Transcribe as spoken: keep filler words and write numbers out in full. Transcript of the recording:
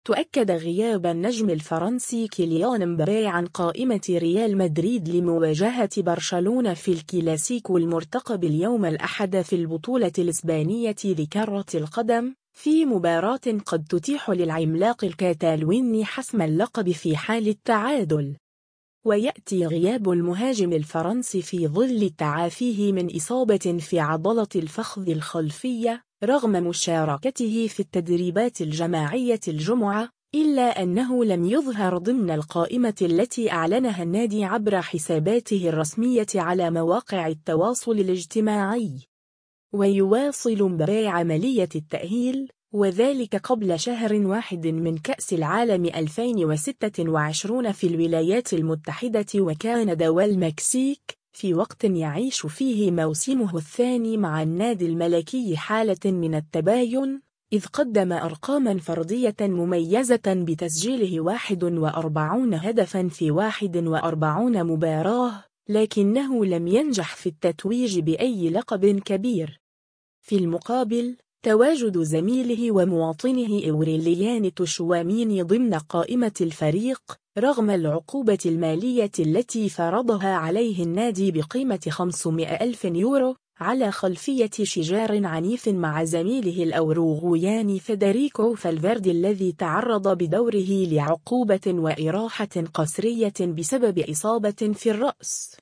تؤكد غياب النجم الفرنسي كيليان مبابي عن قائمة ريال مدريد لمواجهة برشلونة في الكلاسيكو المرتقب اليوم الأحد في البطولة الإسبانية لكرة القدم، في مباراة قد تتيح للعملاق الكاتالوني حسم اللقب في حال التعادل. ويأتي غياب المهاجم الفرنسي في ظل تعافيه من إصابة في عضلة الفخذ الخلفية رغم مشاركته في التدريبات الجماعية الجمعة، إلا أنه لم يظهر ضمن القائمة التي أعلنها النادي عبر حساباته الرسمية على مواقع التواصل الاجتماعي. ويواصل مبابي عملية التأهيل، وذلك قبل شهر واحد من كأس العالم ألفين وستة وعشرين في الولايات المتحدة وكندا والمكسيك، في وقت يعيش فيه موسمه الثاني مع النادي الملكي حالة من التباين، إذ قدم أرقاما فردية مميزة بتسجيله واحد وأربعين هدفا في واحد وأربعين مباراة، لكنه لم ينجح في التتويج بأي لقب كبير. في المقابل، تواجد زميله ومواطنه إوريليان تشواميني ضمن قائمة الفريق رغم العقوبة المالية التي فرضها عليه النادي بقيمة خمسمائة ألف يورو على خلفية شجار عنيف مع زميله الأوروغوياني فيدريكو فالفيردي الذي تعرض بدوره لعقوبة وإراحة قسرية بسبب إصابة في الرأس.